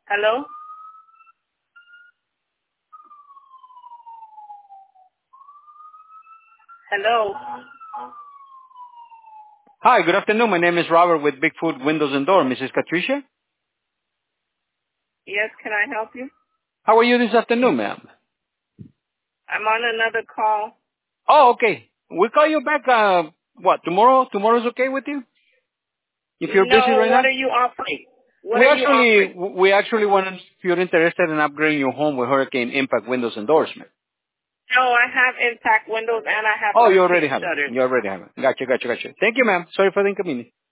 Hello? Hello? Hi, good afternoon. My name is Robert with Bigfoot Windows and Door. Mrs. Patricia? Yes, can I help you? How are you this afternoon, ma'am? I'm on another call. Oh, okay. We'll call you back, tomorrow? Tomorrow's okay with you? If you're busy No, right what now? are you offering? What We are you offering? actually want to, if you're interested in upgrading your home with Hurricane Impact Windows endorsement. No, I have Intact Windows and I have Oh, you already Hurricane have it. Shutters. You already have it. Gotcha. Thank you, ma'am. Sorry for the inconvenience.